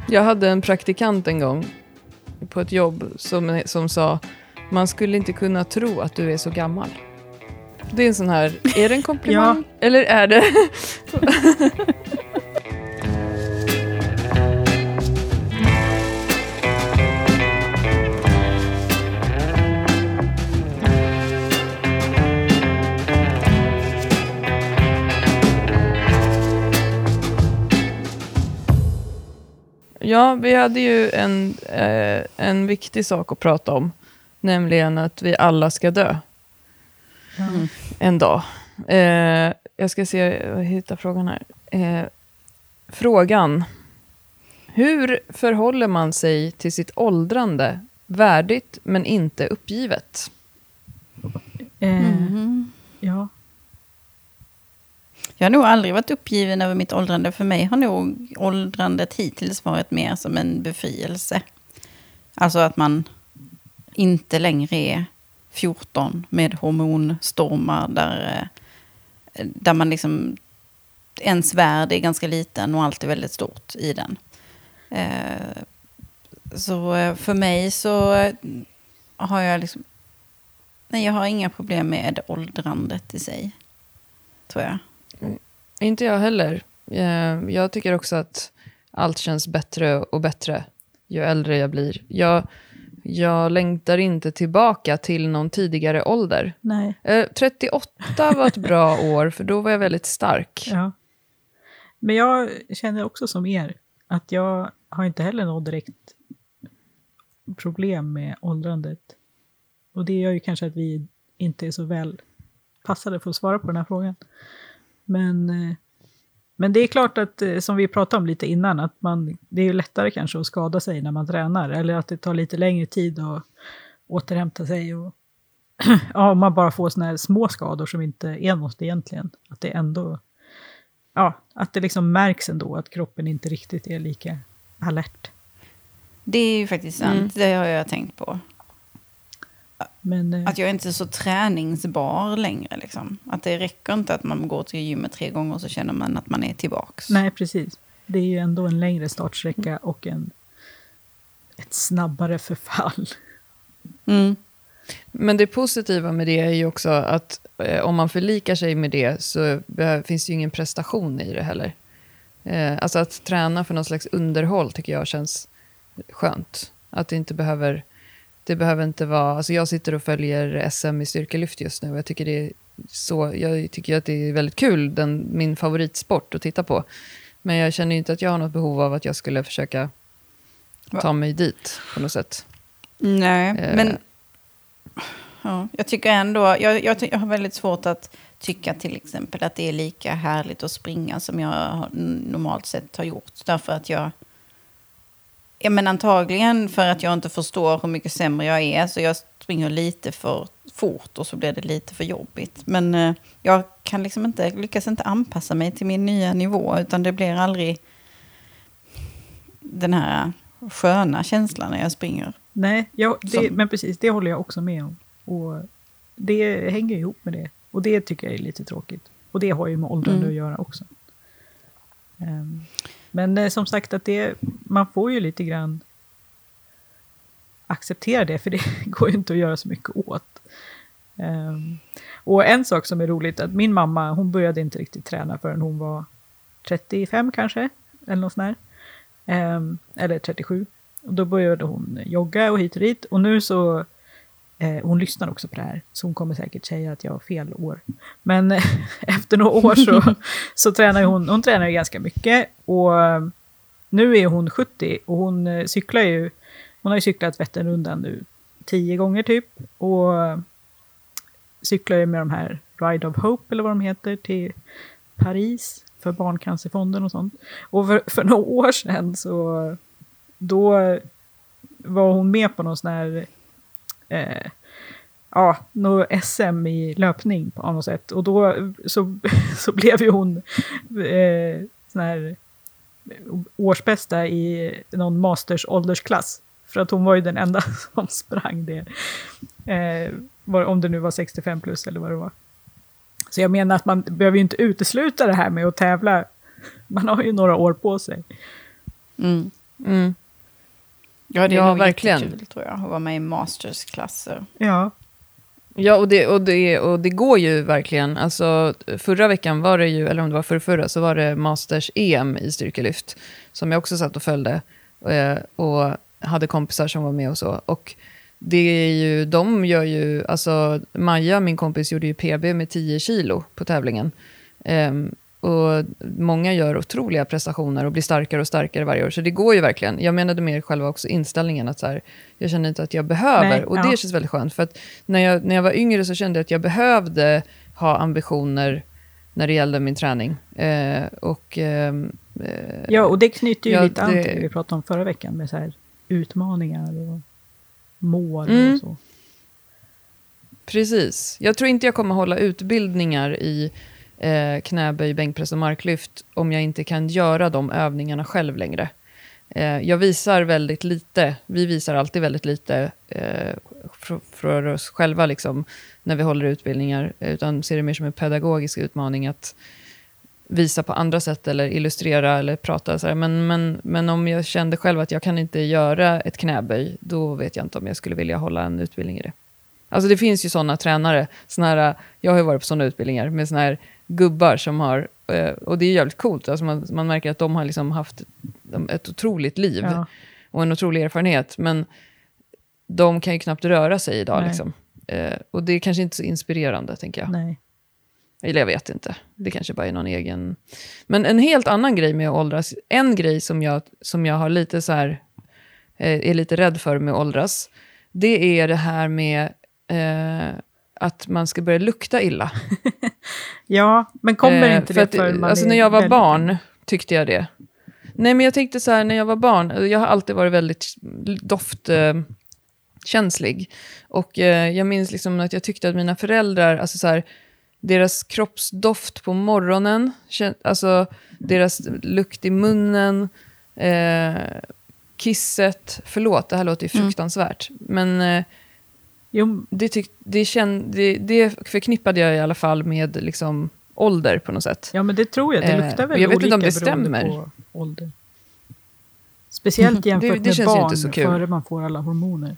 Jag hade en praktikant en gång på ett jobb som sa: man skulle inte kunna tro att du är så gammal. Det är en sån här, är det en komplimang? Ja. Eller är det... Ja, vi hade ju en viktig sak att prata om. Nämligen att vi alla ska dö. En dag. Jag ska se, jag hittar frågan här. Frågan. Hur förhåller man sig till sitt åldrande värdigt men inte uppgivet? Ja. Jag har nog aldrig varit uppgiven över mitt åldrande. För mig har nog åldrandet hittills varit mer som en befrielse. Alltså att man inte längre är 14 med hormonstormar där man liksom, ens värld är ganska liten och allt är väldigt stort i den. Så för mig så har jag liksom, nej, jag har inga problem med åldrandet i sig, tror jag. Inte jag heller. Jag tycker också att allt känns bättre och bättre ju äldre jag blir. Jag längtar inte tillbaka till någon tidigare ålder. Nej. 38 var ett bra år, för då var jag väldigt stark. Ja. Men jag känner också som er att jag har inte heller något direkt problem med åldrandet. Och det gör ju kanske att vi inte är så väl passade för att svara på den här frågan. Men det är klart att, som vi pratade om lite innan, att det är ju lättare kanske att skada sig när man tränar. Eller att det tar lite längre tid att återhämta sig. Och ja, om man bara får såna här små skador som inte är något egentligen. Att det ändå, ja, att det liksom märks ändå att kroppen inte riktigt är lika alert. Det är ju faktiskt sant, det har jag tänkt på. Men, att jag inte är så träningsbar längre. Liksom. Att det räcker inte att man går till gymmet 3 gånger och så känner man att man är tillbaks. Nej, precis. Det är ju ändå en längre startsträcka och ett snabbare förfall. Mm. Men det positiva med det är ju också att om man förlikar sig med det så finns ju ingen prestation i det heller. Alltså att träna för någon slags underhåll tycker jag känns skönt. Att det inte behöver... Det behöver inte vara... Alltså jag sitter och följer SM i styrkelyft just nu. Jag tycker att det är väldigt kul. Min favoritsport att titta på. Men jag känner inte att jag har något behov av att jag skulle försöka ta mig dit på något sätt. Nej, men... Ja, jag tycker ändå... Jag har väldigt svårt att tycka till exempel att det är lika härligt att springa som jag normalt sett har gjort. Därför att jag... Ja, men antagligen för att jag inte förstår hur mycket sämre jag är. Så jag springer lite för fort och så blir det lite för jobbigt. Men jag kan liksom lyckas inte anpassa mig till min nya nivå. Utan det blir aldrig den här sköna känslan när jag springer. Nej, men precis, det håller jag också med om. Och det hänger ihop med det. Och det tycker jag är lite tråkigt. Och det har ju med åldrande att göra också. Men som sagt att man får ju lite grann acceptera det, för det går ju inte att göra så mycket åt. Och en sak som är roligt, att min mamma, hon började inte riktigt träna förrän hon var 35 kanske, eller något sånt där. Eller 37. Och då började hon jogga och hit och dit. Och nu så, hon lyssnar också på det här, så hon kommer säkert säga att jag har fel år. Men efter några år så tränar hon tränar ju ganska mycket. Och nu är hon 70 och hon cyklar ju, hon har ju cyklat Vätternrundan nu 10 gånger typ. Och cyklar ju med de här Ride of Hope eller vad de heter till Paris för Barncancerfonden och sånt. Och för några år sedan så då var hon med på någon sån här något SM i löpning på något sätt. Och då så blev ju hon sån här årsbästa i någon masters åldersklass. För att hon var ju den enda som sprang det. Om det nu var 65 plus eller vad det var. Så jag menar att man behöver ju inte utesluta det här med att tävla. Man har ju några år på sig. Mm. Ja, det är Ja, nog verkligen. jättekul tror jag, att vara med i mastersklasser. Ja. Ja, och det går ju verkligen. Alltså, förra veckan var det ju, eller om det var förra, så var det Masters-EM i styrkelyft. Som jag också satt och följde. Och hade kompisar som var med och så. Och det är ju, de gör ju, alltså Maja, min kompis, gjorde ju PB med 10 kilo på tävlingen. Och många gör otroliga prestationer och blir starkare och starkare varje år. Så det går ju verkligen. Jag menade mer själva också inställningen att så här, jag känner inte att jag behöver. Nej, och det känns väldigt skönt. För att när jag var yngre så kände jag att jag behövde ha ambitioner när det gällde min träning. Ja, och det knyter ju ja, lite an till det vi pratade om förra veckan. Med så här utmaningar och mål och så. Precis. Jag tror inte jag kommer hålla utbildningar i knäböj, bänkpress och marklyft om jag inte kan göra de övningarna själv längre. Jag visar väldigt lite. Vi visar alltid väldigt lite för oss själva liksom, när vi håller utbildningar. Utan ser det mer som en pedagogisk utmaning att visa på andra sätt eller illustrera eller prata. Så här. Men om jag kände själv att jag kan inte göra ett knäböj, då vet jag inte om jag skulle vilja hålla en utbildning i det. Alltså det finns ju sådana tränare, jag har ju varit på sådana utbildningar med såna här gubbar som har, och det är jävligt coolt, alltså man märker att de har liksom haft ett otroligt liv och en otrolig erfarenhet, men de kan ju knappt röra sig idag liksom. Och det är kanske inte så inspirerande, tänker jag. Nej. Eller jag vet inte, det kanske bara är någon egen. Men en helt annan grej med att åldras, en grej som jag har lite så här, är lite rädd för med att åldras, det är det här med att man ska börja lukta illa. Ja, men kommer inte det för man alltså är när jag var väldigt... barn tyckte jag det. Nej, men jag tänkte så här, när jag var barn, jag har alltid varit väldigt doftkänslig. Och jag minns liksom att jag tyckte att mina föräldrar, alltså så här, deras kroppsdoft på morgonen, alltså deras lukt i munnen, kisset, förlåt, det här låter ju fruktansvärt, men det förknippade jag i alla fall med liksom ålder på något sätt. Ja, men det tror jag. Det luktar väl jag vet olika inte om det stämmer. på ålder. Speciellt jämfört det med känns barn, inte så kul. före man får alla hormoner.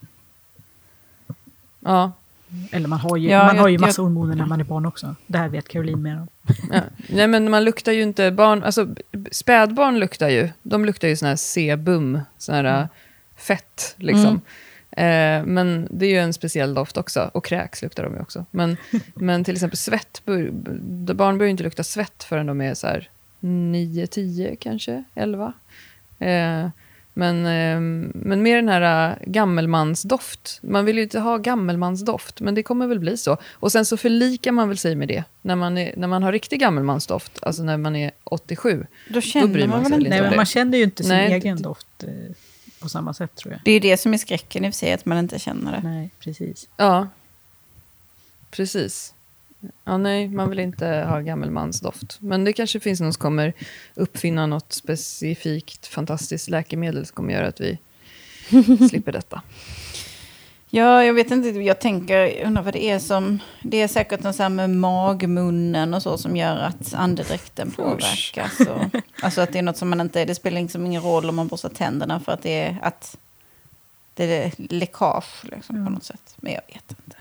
Ja. Eller man har ju massa hormoner när man är barn också. Det här vet Caroline mer om. Ja. Nej, men man luktar ju inte barn, alltså spädbarn luktar ju, de luktar ju sån här sebum, sån här fett liksom. Men det är ju en speciell doft också, och kräks luktar de ju också. Men till exempel svett, barn börjar ju inte lukta svett förrän de är så här 9-10 kanske, 11. Men med den här gammelmansdoft. Man vill ju inte ha gammelmansdoft, men det kommer väl bli så. Och sen så förlikar man väl sig med det. När man har riktig gammelmansdoft, alltså när man är 87. Då känner man väl inte. Nej, men man känner ju inte sin egen det, doft på samma sätt, tror jag. Det är ju det som är skräcken i och för sig, att man inte känner det. Nej, precis. Ja, precis. Ja, nej, man vill inte ha gammelmansdoft. Men det kanske finns någon som kommer uppfinna något specifikt fantastiskt läkemedel som kommer göra att vi slipper detta. Ja, jag vet inte. Jag undrar vad det är som... Det är säkert något så här med magmunnen och så som gör att andedräkten påverkas. Alltså att det är något som man inte... Det spelar liksom ingen roll om man borstar tänderna för att det är läckage liksom, på något sätt. Men jag vet inte.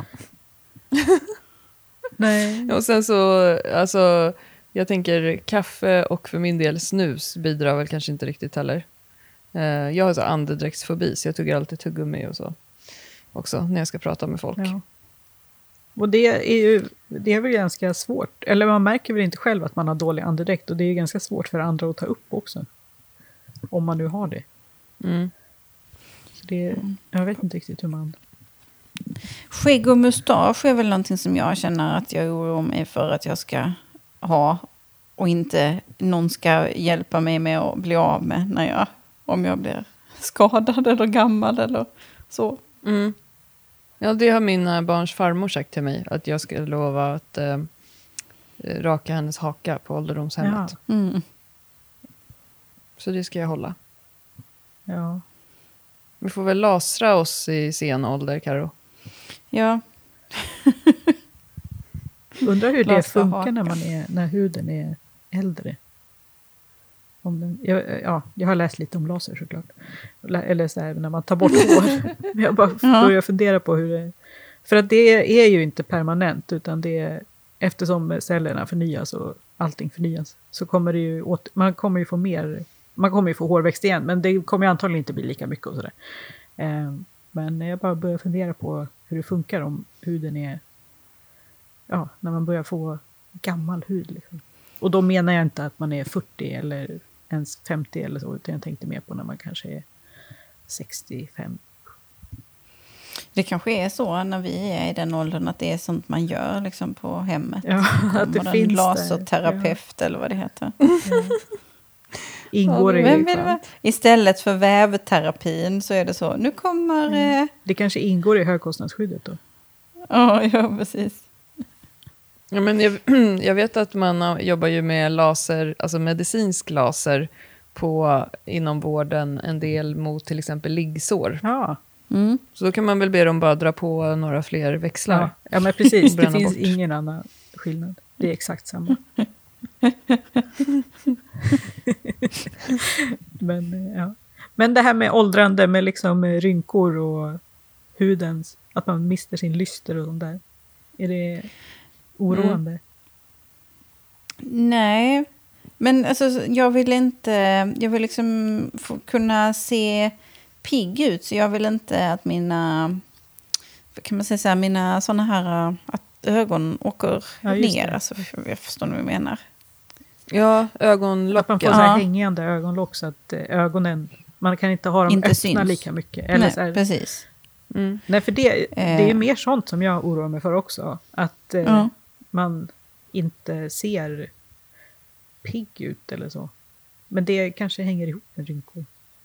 Nej. Och sen så, alltså, jag tänker kaffe och för min del snus bidrar väl kanske inte riktigt heller. Jag har så andedräktsfobi, så jag tuggar alltid tuggummi och så. Också när jag ska prata med folk. Ja. Och det är väl ganska svårt. Eller man märker väl inte själv att man har dålig andedräkt. Och det är ganska svårt för andra att ta upp också. Om man nu har det. Så jag vet inte riktigt hur man... Skägg och mustasch är väl någonting som jag känner att jag oroar mig för att jag ska ha. Och inte någon ska hjälpa mig med att bli av med om jag blir skadad eller gammal eller så. Mm. Ja, det har mina barns farmor sagt till mig. Att jag ska lova att raka hennes haka på ålderdomshemmet. Ja. Så det ska jag hålla. Ja. Vi får väl lasra oss i sen ålder, Karo. Ja. Undrar hur det funkar när huden är äldre. Jag har läst lite om laser såklart. Eller så här, när man tar bort hår. Men jag bara börjar fundera på hur det... För att det är ju inte permanent, utan det är, eftersom cellerna förnyas och allting förnyas, så kommer det ju man kommer ju få hårväxt igen, men det kommer ju antagligen inte bli lika mycket och sådär. Men jag bara börjar fundera på hur det funkar om huden är, när man börjar få gammal hud. Liksom. Och då menar jag inte att man är 40 eller ens 50 eller så, utan jag tänkte mer på när man kanske är 65. Det kanske är så när vi är i den åldern att det är sånt man gör liksom på hemmet. Ja, att det finns laserterapeut eller vad det heter. Ingår i istället för vävterapin så är det så. Nu kommer... Det kanske ingår i högkostnadsskyddet då? Ja, precis. Ja, men jag vet att man jobbar ju med laser, alltså medicinsk laser inom vården en del mot till exempel liggsår. Ja. Mm. Så då kan man väl be dem bara dra på några fler växlar. Ja, men precis. Det finns ingen annan skillnad. Det är exakt samma. Men det här med åldrande, med liksom rynkor och hudens, att man mister sin lyster och sånt där. Är det oroande? Nej, men alltså, jag vill liksom kunna se pigg ut, så jag vill inte att mina såna här att ögon åker ner. Alltså, jag förstår vad du menar. Ja, ögonlocken. Att man får så här hängande ögonlock så att ögonen, man kan inte ha dem inte öppna syns lika mycket. Eller nej, så här, precis. Mm. Nej, för det är mer sånt som jag oroar mig för också. Att man inte ser pigg ut eller så. Men det kanske hänger ihop med rynkor.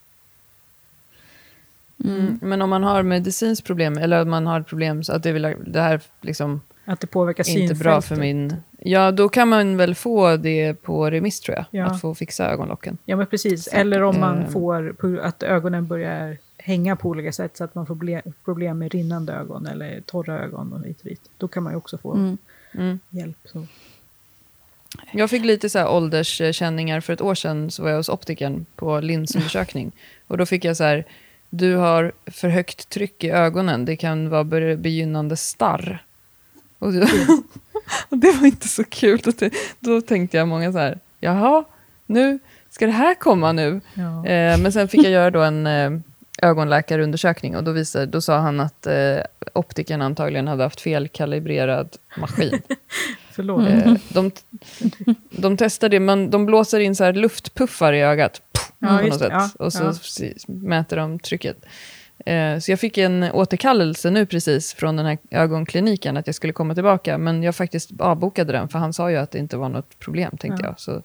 Men om man har medicinskt problem, eller om man har problem så att det här liksom att det påverkar synfältet. Inte bra för min... Ja, då kan man väl få det på remiss, tror jag. Ja. Att få fixa ögonlocken. Ja, men precis. Så, eller om man får att ögonen börjar hänga på olika sätt så att man får problem med rinnande ögon eller torra ögon och hit och dit. Då kan man ju också få hjälp. Så. Jag fick lite så här ålderskänningar för ett år sedan, så var jag hos optikern på linsundersökning. Och då fick jag så här, du har för högt tryck i ögonen. Det kan vara begynnande starr. Och det var inte så kul. Då tänkte jag många så här, jaha, nu ska det här komma nu. Ja. Men sen fick jag göra då en ögonläkarundersökning. Och då sa han att optikern antagligen hade haft felkalibrerad maskin. Förlåt. De testade det, de blåser in så här luftpuffar i ögat. På något sätt. Ja, och så mäter de trycket. Så jag fick en återkallelse nu precis från den här ögonkliniken att jag skulle komma tillbaka. Men jag faktiskt avbokade den, för han sa ju att det inte var något problem, tänkte jag. Så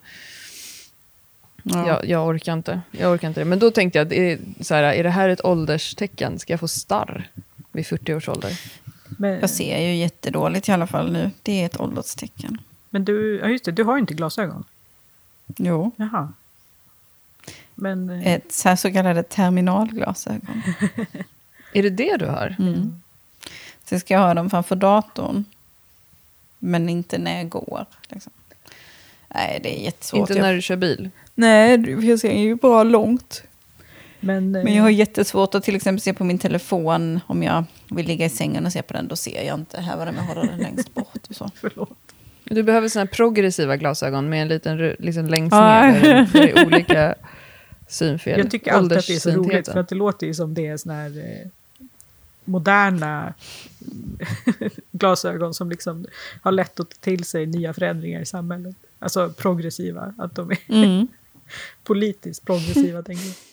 jag orkar inte. Det. Men då tänkte jag, är det här ett ålderstecken? Ska jag få starr vid 40 års ålder? Jag ser ju jättedåligt i alla fall nu. Det är ett ålderstecken. Men du har ju inte glasögon. Jo. Jaha. Men, ett så kallade terminalglasögon. Är det du har? Mm. Så ska jag ha dem framför datorn. Men inte när jag går. Liksom. Nej, det är jättesvårt. Inte när du kör bil? Nej, jag ser ju bra långt. Men jag har jättesvårt att till exempel se på min telefon. Om jag vill ligga i sängen och se på den, då ser jag inte. Här var det med att hålla den längst bort. Och så. Förlåt. Du behöver såna här progressiva glasögon med en liten liksom längst ner. Det är olika synfel. Jag tycker alltid att det är så roligt, för att det låter ju som det är såna här moderna glasögon som liksom har lätt att ta till sig nya förändringar i samhället. Alltså progressiva, att de är politiskt progressiva, tänker jag.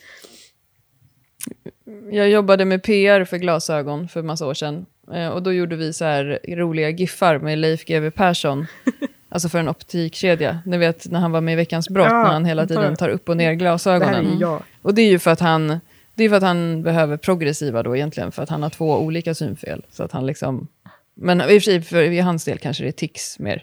Jag jobbade med PR för glasögon för massa år sedan. Och då gjorde vi så här roliga giffar med Leif GW Persson. Alltså för en optikkedja. Ni vet när han var med i Veckans brott, när han hela tiden tar upp och ner glasögonen. Och det är ju för att han behöver progressiva då egentligen, för att han har 2 olika synfel. Så att han liksom... Men i och för sig, i hans del kanske det är tics mer.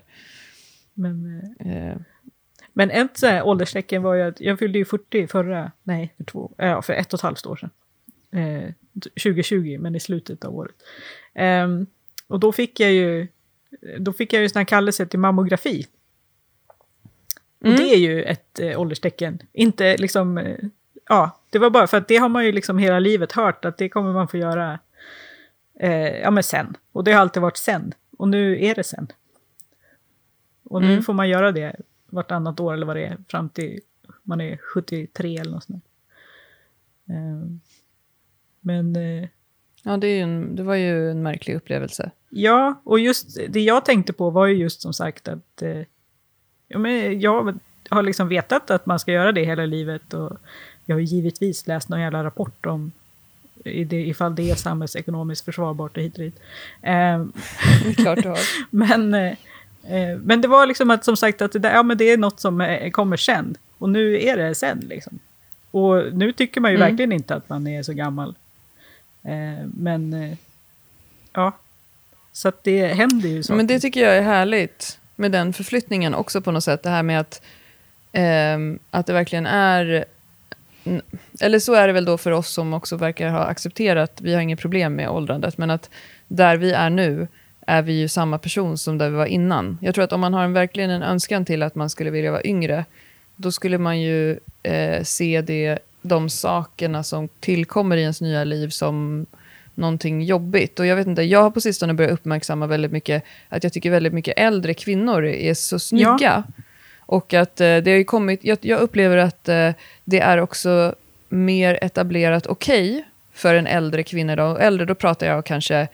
Men ett så här ålderstecken var ju att jag fyllde ju 40 för 1,5 år sedan. 2020, men i slutet av året. Och då fick jag ju sån här kallelse till mammografi. Och det är ju ett ålderstecken. Inte liksom, det var bara för att det har man ju liksom hela livet hört att det kommer man få göra men sen. Och det har alltid varit sen. Och nu är det sen. Och nu får man göra det vartannat år eller vad det är fram till man är 73 eller något sånt. Men... Ja, det var ju en märklig upplevelse. Ja, och just det jag tänkte på var ju just som sagt att jag har liksom vetat att man ska göra det hela livet och jag har givetvis läst någon jävla rapport om ifall det är samhällsekonomiskt försvarbart och hit och dit. Det är klart du har. Men det var liksom att som sagt att det är något som kommer sen. Och nu är det sen liksom. Och nu tycker man ju verkligen inte att man är så gammal. Så att det händer ju saker. Men det tycker jag är härligt med den förflyttningen också på något sätt. Det här med att det verkligen är... Eller så är det väl då för oss som också verkar ha accepterat, vi har inget problem med åldrandet, men att där vi är nu är vi ju samma person som där vi var innan. Jag tror att om man har verkligen en önskan till att man skulle vilja vara yngre, då skulle man ju se de sakerna som tillkommer i ens nya liv som någonting jobbigt. Och jag vet inte, jag har på sistone börjat uppmärksamma väldigt mycket att jag tycker väldigt mycket äldre kvinnor är så snygga. Ja. Och att det har ju kommit, jag upplever att det är också mer etablerat okej för en äldre kvinna. Och äldre, då pratar jag kanske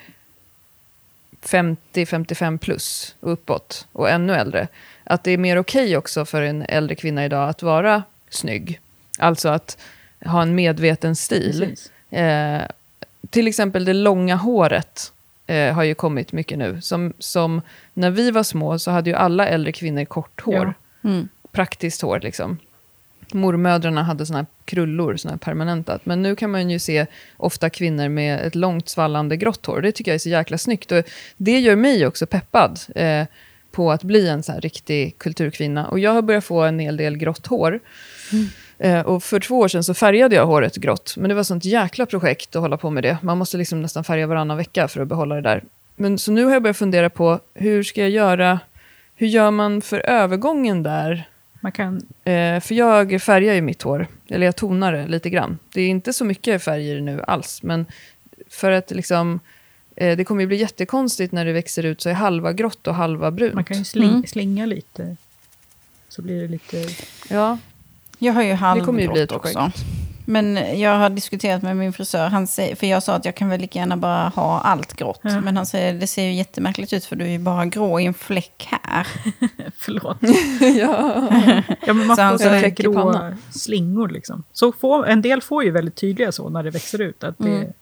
50-55 plus och uppåt och ännu äldre. Att det är mer okej också för en äldre kvinna idag att vara snygg. Alltså att ha en medveten stil. Till exempel det långa håret har ju kommit mycket nu. Som när vi var små så hade ju alla äldre kvinnor kort hår. Ja. Praktiskt hår liksom. Mormödrarna hade såna här krullor, såna här permanentat. Men nu kan man ju se ofta kvinnor med ett långt svallande grått hår. Det tycker jag är så jäkla snyggt. Och det gör mig också peppad på att bli en så här riktig kulturkvinna. Och jag har börjat få en hel del grått hår. Och för 2 år sedan så färgade jag håret grått. Men det var sånt jäkla projekt att hålla på med det. Man måste liksom nästan färga varannan vecka för att behålla det där. Men så nu har jag börjat fundera på hur ska jag göra... Hur gör man för övergången där? Man kan... För jag färgar ju mitt hår. Eller jag tonar det lite grann. Det är inte så mycket färger nu alls. Men för att liksom... det kommer ju bli jättekonstigt när det växer ut så är halva grått och halva brunt. Man kan ju slinga lite. Så blir det lite... Ja. Jag har ju halvgrått också. Projekt. Men jag har diskuterat med min frisör. För jag sa att jag kan väl lika gärna bara ha allt grått. Ja. Men han säger det ser ju jättemärkligt ut för du är ju bara grå i en fläck här. Förlåt. Ja, men man får så grå slingor liksom. Så en del får ju väldigt tydliga så när det växer ut. Att det,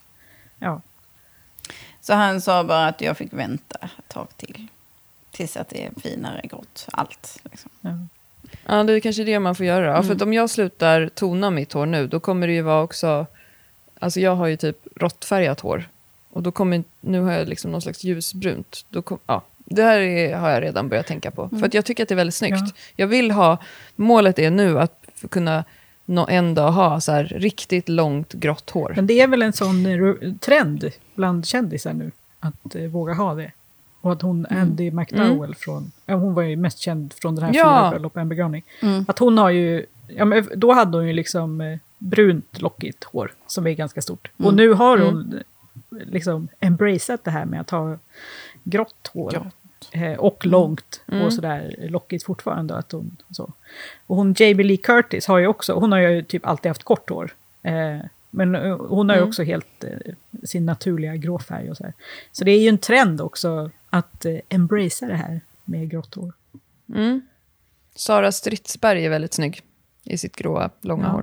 Så han sa bara att jag fick vänta ett tag till. Tills att det är finare grått. Allt liksom. Ja, det är kanske det man får göra. Ja, för att om jag slutar tona mitt hår nu, då kommer det ju vara också... Alltså jag har ju typ råttfärgat hår. Och då nu har jag liksom någon slags ljusbrunt. Det här har jag redan börjat tänka på. För att jag tycker att det är väldigt snyggt. Ja. Jag vill målet är nu att kunna en dag ha så här riktigt långt grått hår. Men det är väl en sån trend bland kändisar nu. Att våga ha det. Och att hon, Andy McDowell hon var ju mest känd från den här fyra bröllop och en begravning. Att hon har ju, då hade hon ju liksom brunt lockigt hår som är ganska stort. Och nu har hon liksom embraceat det här med att ha grått hår. Och långt och sådär lockigt fortfarande. Att hon, så. Och hon Jamie Lee Curtis har ju också, hon har ju typ alltid haft kort hår. Men hon har ju också helt sin naturliga gråfärg och så här. Så det är ju en trend också att embracea det här med grått hår. Sara Stridsberg är väldigt snygg i sitt gråa, långa hår.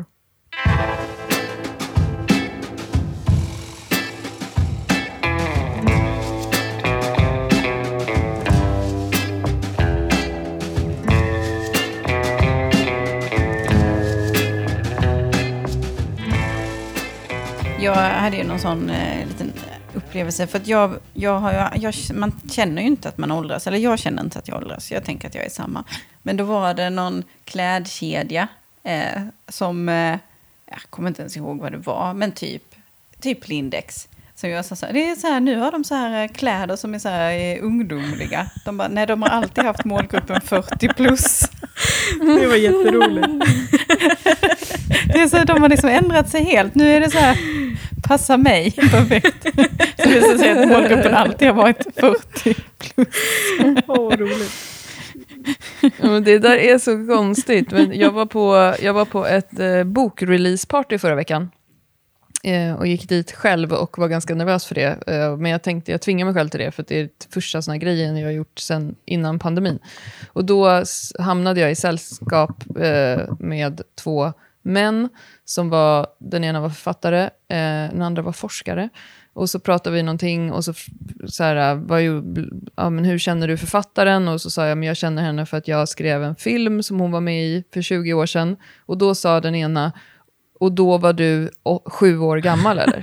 Jag hade ju någon sån liten upplevelse. För att man känner ju inte att man åldras. Eller jag känner inte att jag åldras. Jag tänker att jag är samma. Men då var det någon klädkedja som... jag kommer inte ens ihåg vad det var. Men typ Lindex. Som jag sa så här, det är så här, nu har de så här kläder som är så här ungdomliga. De bara, nej, de har alltid haft målgruppen 40 plus. Det var jätteroligt. Det är så att de har liksom ändrat sig helt. Nu är det så här, passa mig, perfekt. Så det är så att säga att målgruppen alltid har varit 40 plus. Roligt. Ja, men det där är så konstigt. Men jag var på ett bokreleaseparty förra veckan. Och gick dit själv och var ganska nervös för det. Men jag tänkte, jag tvingar mig själv till det. För att det är det första såna grejen jag har gjort sen innan pandemin. Och då hamnade jag i sällskap med 2 män. Den ena var författare, den andra var forskare. Och så pratade vi någonting och så här, men hur känner du författaren? Och så sa jag, men jag känner henne för att jag skrev en film som hon var med i för 20 år sedan. Och då sa den ena, och då var du 7 år gammal eller?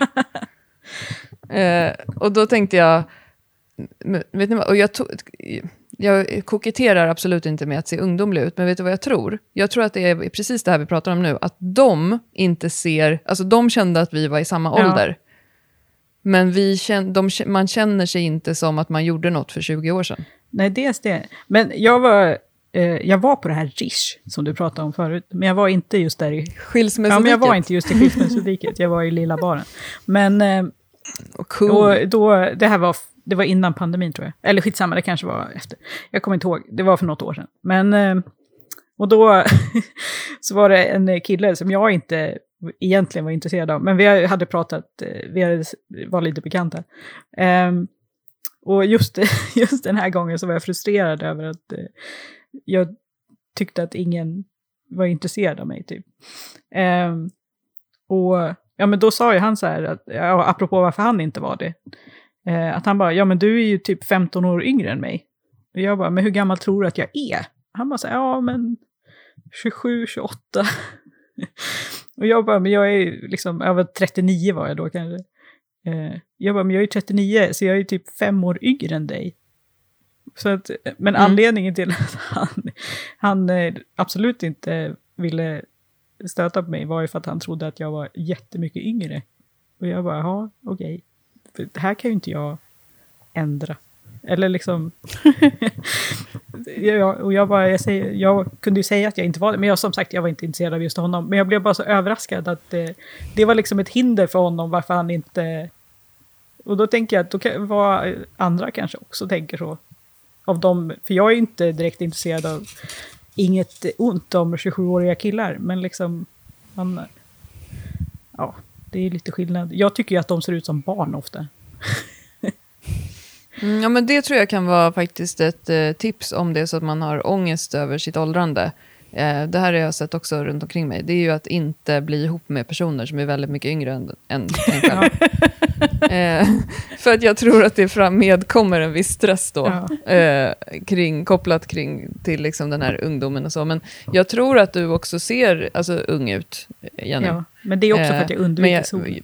Och då tänkte jag, vet ni vad, och jag koketterar absolut inte med att se ungdomlig ut, men vet du vad jag tror? Jag tror att det är precis det här vi pratar om nu, att de inte ser, alltså de kände att vi var i samma ålder. Men man känner sig inte som att man gjorde något för 20 år sedan. Nej, dels det. Men jag var på det här Rish som du pratade om förut. Men jag var inte just där i skilsmässodiket. Ja, men jag var inte just i skilsmässodiket. Jag var i lilla baren. Men cool. och då, det var innan pandemin tror jag. Eller skitsamma, det kanske var efter. Jag kommer inte ihåg, det var för något år sedan. Men, och då så var det en kille som jag inte egentligen var intresserad av. Men vi hade pratat, var lite bekanta. Och just den här gången så var jag frustrerad över att jag tyckte att ingen var intresserad av mig typ. Och ja, men då sa ju han så här, att, apropå varför han inte var det. Att han bara, ja men du är ju typ 15 år yngre än mig. Och jag bara, men hur gammal tror du att jag är? Han bara så här, ja men 27, 28. Och jag bara, men jag är liksom, jag var 39 var jag då kanske. Jag bara, men jag är 39 så jag är typ 5 år yngre än dig. Så att, men anledningen till att han absolut inte ville stöta på mig var ju för att han trodde att jag var jättemycket yngre. Och jag bara, ja, okej. För det här kan ju inte jag ändra. Eller liksom... jag kunde ju säga att jag inte var det. Men som sagt, jag var inte intresserad av just honom. Men jag blev bara så överraskad att det var liksom ett hinder för honom varför han inte... Och då tänker jag att då kan vara andra kanske också tänker så. Av dem, för jag är ju inte direkt intresserad av inget ont om 27-åriga killar. Men liksom... ja, det är lite skillnad. Jag tycker ju att de ser ut som barn ofta. Ja, men det tror jag kan vara faktiskt ett tips om det är så att man har ångest över sitt åldrande. Det här har jag sett också runt omkring mig. Det är ju att inte bli ihop med personer som är väldigt mycket yngre än en själv. För att jag tror att det medkommer en viss stress då. Kopplat till liksom den här ungdomen och så. Men jag tror att du också ser alltså, ung ut, Jenny. Ja, men det är också för att jag undviker solen.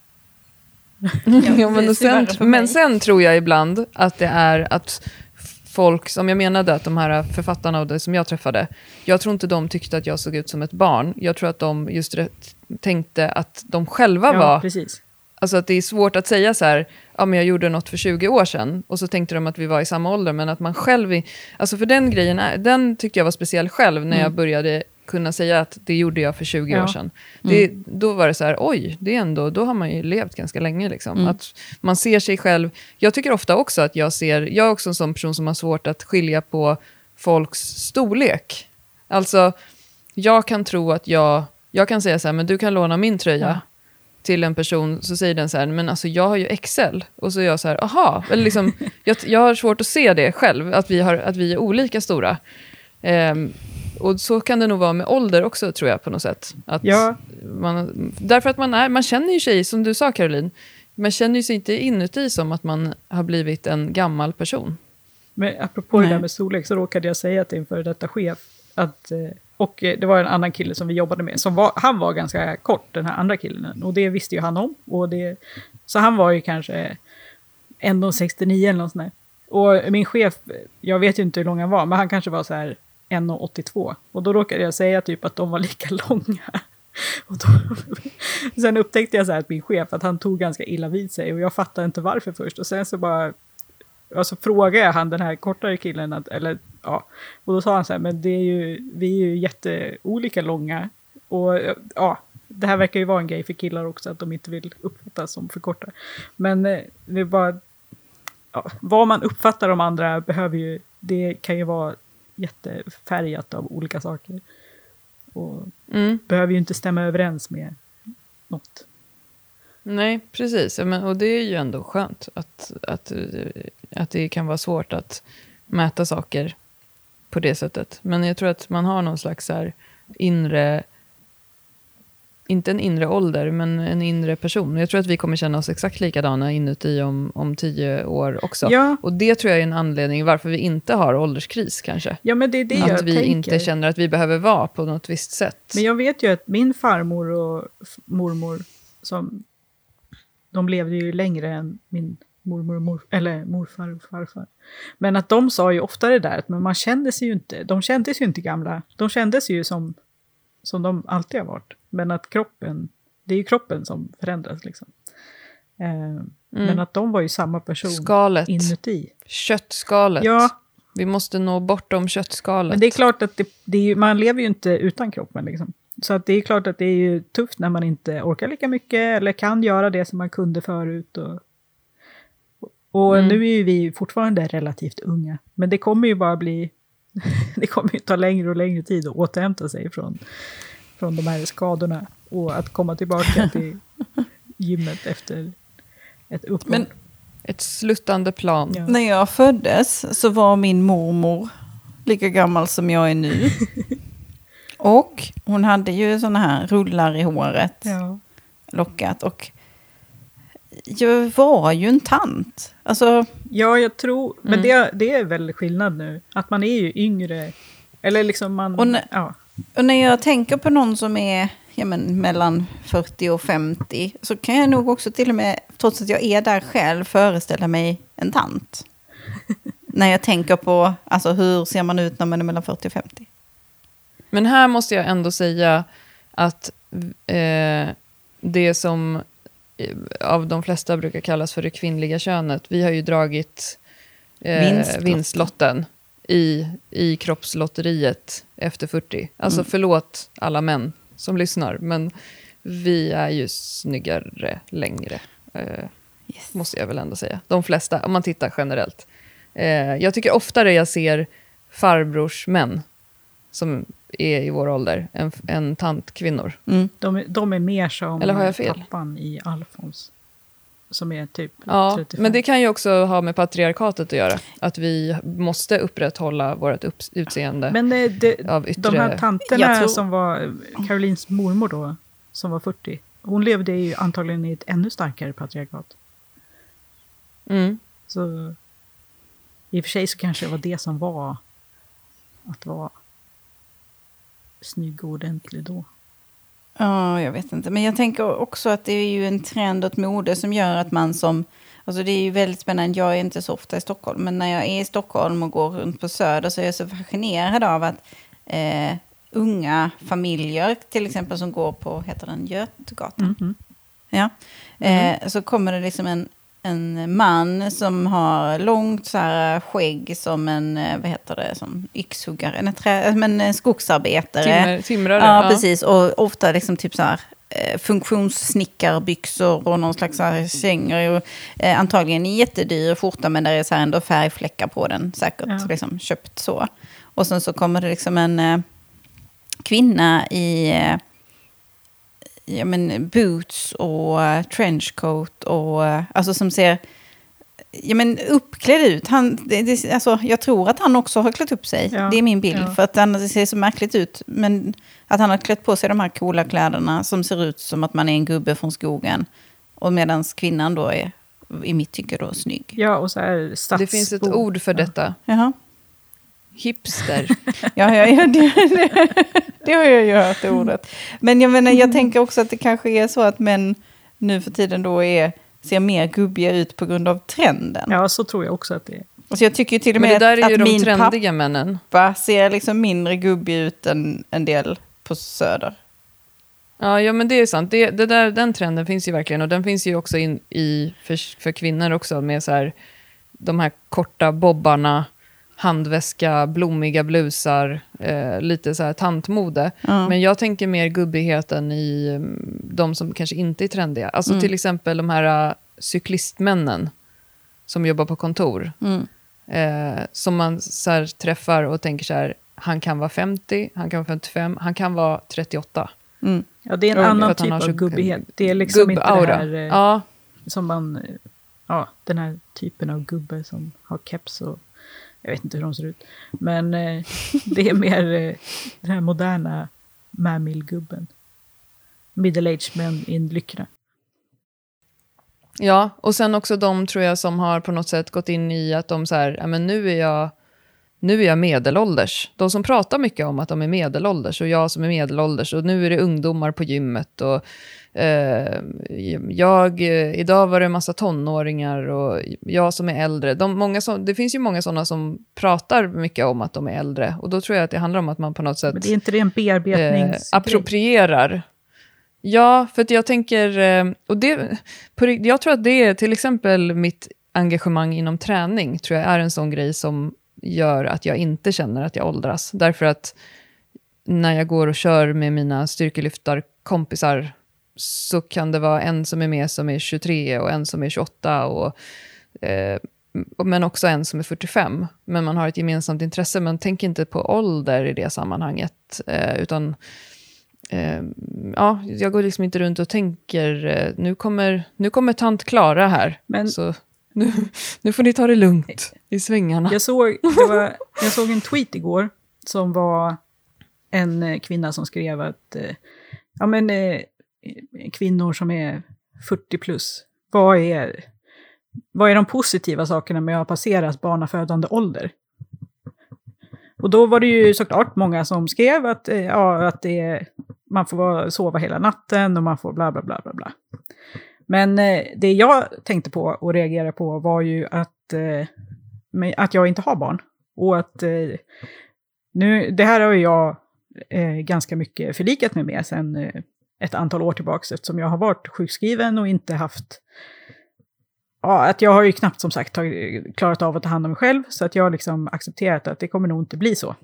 Men sen tror jag ibland att det är att folk, som jag menade att de här författarna och det som jag träffade, jag tror inte de tyckte att jag såg ut som ett barn. Jag tror att de just tänkte att de själva var... Precis. Alltså att det är svårt att säga så här, ja men jag gjorde något för 20 år sedan och så tänkte de att vi var i samma ålder, men att man själv... Alltså för den grejen, den tyckte jag var speciell själv när jag började kunna säga att det gjorde jag för 20 år sedan. Då var det så här, oj, det är ändå, då har man ju levt ganska länge liksom. Att man ser sig själv. Jag tycker ofta också att jag är också en sån person som har svårt att skilja på folks storlek. Alltså, jag kan tro att jag kan säga så här, men du kan låna min tröja till en person, så säger den så här, men alltså jag har ju XL. Och så är jag så här, aha, eller liksom, jag har svårt att se det själv, att vi är olika stora. Och så kan det nog vara med ålder också, tror jag, på något sätt. Att därför att man känner ju sig, som du sa Caroline, man känner ju sig inte inuti som att man har blivit en gammal person. Men apropå det där med storlek så råkade jag säga till en före detta chef att, och det var en annan kille som vi jobbade med, han var ganska kort, den här andra killen, och det visste ju han om. Så han var ju kanske 1,69 eller något sånt där. Och min chef, jag vet ju inte hur lång han var, men han kanske var så här 1,82. Och då råkade jag säga typ att de var lika långa. Och sen upptäckte jag så här att min chef, att han tog ganska illa vid sig. Och jag fattade inte varför först. Och sen så bara... Och så frågade jag han, den här kortare killen, eller ja. Och då sa han så här, men vi är ju jätteolika långa. Och ja, det här verkar ju vara en grej för killar också, att de inte vill uppfattas som för korta. Men det är bara, ja, vad man uppfattar de andra det kan ju vara jättefärgat av olika saker. Och behöver ju inte stämma överens med något. Nej, precis. Och det är ju ändå skönt att det kan vara svårt att mäta saker på det sättet. Men jag tror att man har någon slags så här inre, inte en inre ålder, men en inre person. Jag tror att vi kommer känna oss exakt likadana inuti om 10 år också. Ja. Och det tror jag är en anledning varför vi inte har ålderskris kanske. Ja, men det är det att vi inte känner att vi behöver vara på något visst sätt. Men jag vet ju att min farmor och mormor, de levde ju längre än min mormor eller morfar och farfar. Men att de sa ju ofta det där, att men de kändes ju inte gamla. De kändes ju som de alltid har varit. Men att det är ju kroppen som förändras liksom. Men att de var ju samma person skalet. Inuti. Köttskalet. Ja. Vi måste nå bortom köttskalet. Men det är klart att man lever ju inte utan kroppen liksom. Så att det är klart att det är ju tufft när man inte orkar lika mycket eller kan göra det som man kunde förut. Och nu är ju vi fortfarande relativt unga. Men det kommer ju bara det kommer ju ta längre och längre tid att återhämta sig från de här skadorna. Och att komma tillbaka till gymmet efter ett uppehåll. Ett sluttande plan. Ja. När jag föddes så var min mormor lika gammal som jag är nu. Och hon hade ju såna här rullar i håret. Ja. Lockat. Och jag var ju en tant. Alltså, ja, jag tror... Men det är väl skillnad nu. Att man är ju yngre. Eller liksom man... Och när jag tänker på någon som är mellan 40 och 50 så kan jag nog också till och med, trots att jag är där själv, föreställa mig en tant. När jag tänker på alltså, hur ser man ut när man är mellan 40 och 50. Men här måste jag ändå säga att det som av de flesta brukar kallas för det kvinnliga könet, vi har ju dragit vinstlotten i kroppslotteriet efter 40. Alltså förlåt alla män som lyssnar, men vi är ju snyggare längre. Måste jag väl ändå säga. De flesta, om man tittar generellt. Jag tycker oftare jag ser farbrors män som är i vår ålder än tantkvinnor. De är mer som eller har jag fel? Pappan i Alfons. Som är typ 35. Men det kan ju också ha med patriarkatet att göra. Att vi måste upprätthålla vårt utseende. Men av yttre... de här tanterna som var Karolins mormor då, som var 40. Hon levde ju antagligen i ett ännu starkare patriarkat. Så i och för sig så kanske det var det som var att vara snygg och ordentlig då. Ja, jag vet inte. Men jag tänker också att det är ju en trend åt mode som gör att man som... Alltså det är ju väldigt spännande. Jag är inte så ofta i Stockholm. Men när jag är i Stockholm och går runt på Söder så är jag så fascinerad av att unga familjer, till exempel som går på, heter den Götgatan? Ja. Så kommer det liksom en man som har långt så här skägg som en, vad heter det, som yxhuggare, en skogsarbetare. Timrare. Ja, precis. Och ofta liksom typ så här funktionssnickarbyxor och någon slags så här kängor. Och, antagligen jättedyr skjorta, men där är så här ändå färgfläckar på den. Säkert liksom köpt så. Och sen så kommer det liksom en kvinna i... boots och trenchcoat och alltså som ser uppklädd ut. Alltså, jag tror att han också har klätt upp sig. Ja, det är min bild. För att det ser så märkligt ut. Men att han har klätt på sig de här coola kläderna som ser ut som att man är en gubbe från skogen. Och medan kvinnan då är, i mitt tycke då, snygg. Ja, och så är det finns ett ord för detta. Jaha. Hipster. Det har jag ju hört, det ordet. Men jag tänker också att det kanske är så att män nu för tiden då ser mer gubbiga ut på grund av trenden. Ja, så tror jag också att det är. Så jag tycker till och med men det där är ju att de min trendiga männen. Pappa ser liksom mindre gubbig ut än en del på Söder. Ja, men det är sant. Den trenden finns ju verkligen. Och den finns ju också för kvinnor också. Med så här, de här korta bobbarna. handväska, blommiga blusar, lite så här tantmode. Men jag tänker mer gubbigheten i de som kanske inte är trendiga. Alltså till exempel de här cyklistmännen som jobbar på kontor. Som man så här träffar och tänker så här, han kan vara 50, han kan vara 55, han kan vara 38. Ja, det är en annan typ av gubbighet. Det är liksom inte det här som man... Ja, den här typen av gubbe som har keps och... Jag vet inte hur de ser ut. Men det är mer den här moderna mamil-gubben. Middle-aged men in lyckra. Ja, och sen också de tror jag som har på något sätt gått in i att de så här, ja, men nu är jag medelålders. De som pratar mycket om att de är medelålders och jag som är medelålders och nu är det ungdomar på gymmet och idag var det en massa tonåringar och jag som är äldre. Det finns ju många sådana som pratar mycket om att de är äldre och då tror jag att det handlar om att man på något sätt men det är inte det en approprierar. Ja, för att jag tänker och jag tror att det är till exempel mitt engagemang inom träning tror jag är en sån grej som gör att jag inte känner att jag åldras. Därför att när jag går och kör med mina styrkelyftarkompisar så kan det vara en som är med som är 23 och en som är 28 men också en som är 45. Men man har ett gemensamt intresse. Man tänker inte på ålder i det sammanhanget. Utan jag går liksom inte runt och tänker nu kommer tant Klara här. Så nu får ni ta det lugnt i svängarna. Jag såg en tweet igår som var en kvinna som skrev att kvinnor som är 40 plus, vad är de positiva sakerna med att ha passerat barnafödande ålder? Och då var det ju såklart många som skrev att man får sova hela natten och man får bla bla bla bla bla. Men det jag tänkte på och reagerade på var ju att jag inte har barn. Och att det här har jag ganska mycket förlikat mig med sedan ett antal år tillbaka. Eftersom jag har varit sjukskriven och inte haft... Ja, att jag har ju knappt som sagt klarat av att ta hand om mig själv. Så att jag har liksom accepterat att det kommer nog inte bli så.